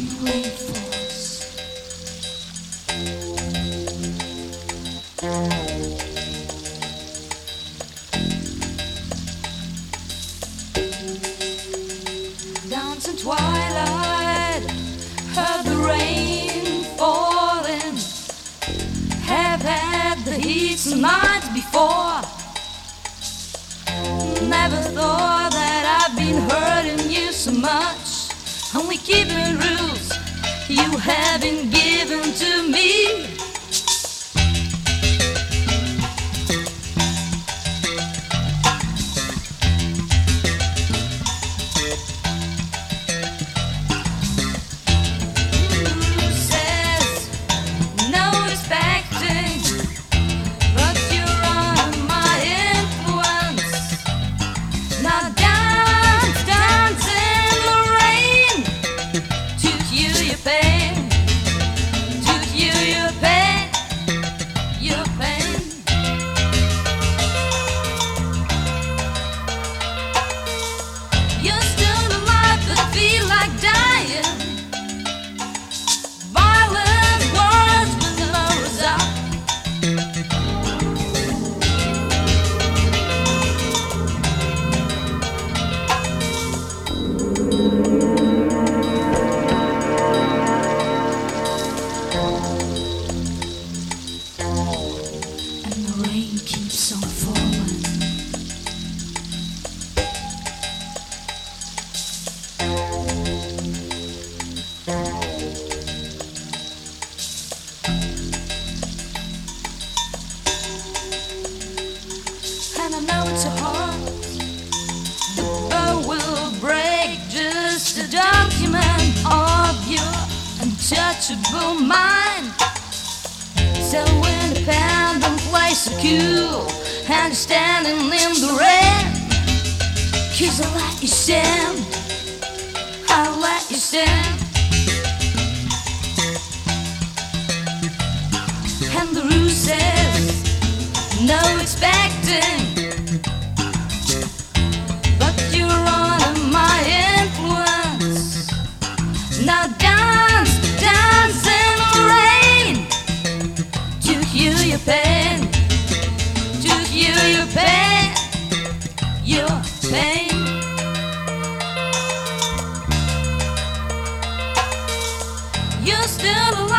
rain falls. Dancing twilight, heard the rain falling. Have had the heat some nights before. Never thought that I've been hurting you so much. Only keeping rules you haven't given to me. Keeps on falling. And I know it's hard. The bow will break, just a document of your untouchable mind. So independent, place so cool, and standing in the rain. 'Cause I let you stand, I let you stand. And the rule says no expecting, but you're under my influence. Now dance, dance in the rain, to heal your pain, to heal your pain, your pain. You're still alive.